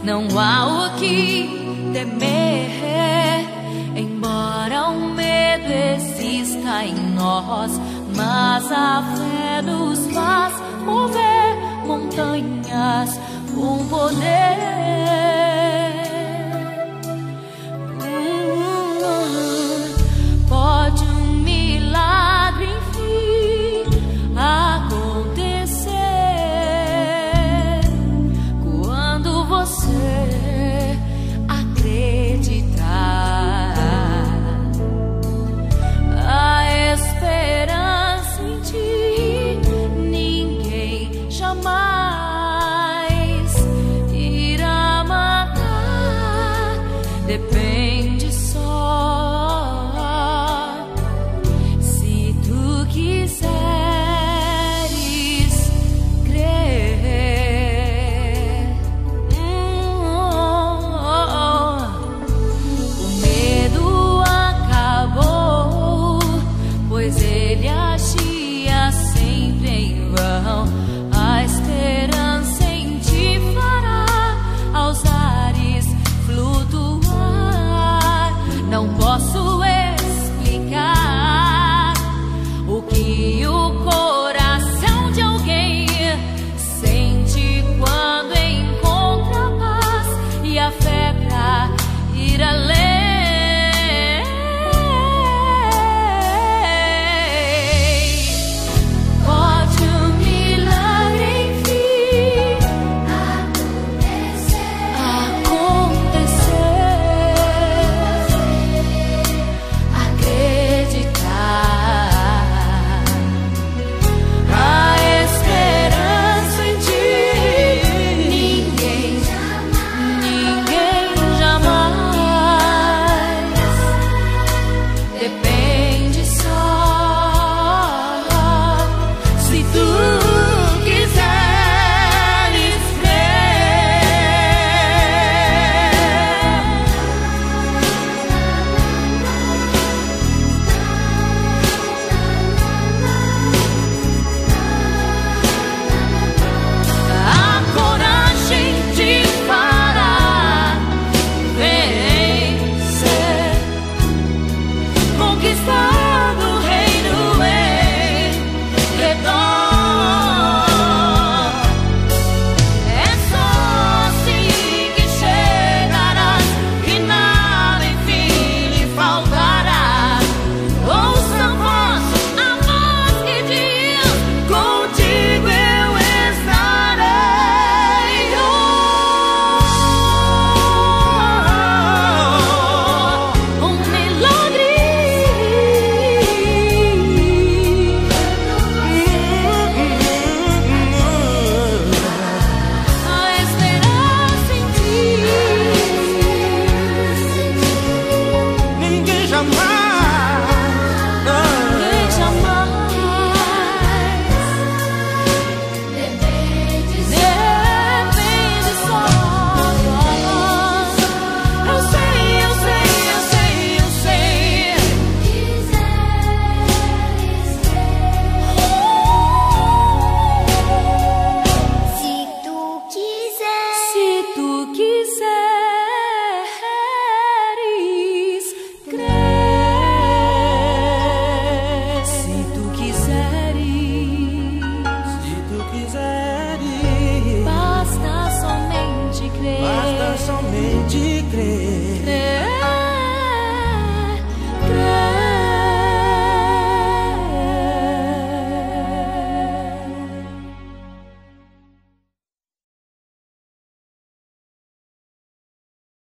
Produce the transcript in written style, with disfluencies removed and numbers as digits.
Não há o que temer, embora o medo exista em nós, mas a fé nos faz mover montanhas com poder. Pode um milagre enfim acontecer quando você acreditar. A esperança em ti ninguém jamais irá matar. Depende só se tu quiseres crer. O medo acabou, pois ele agia sempre em vão.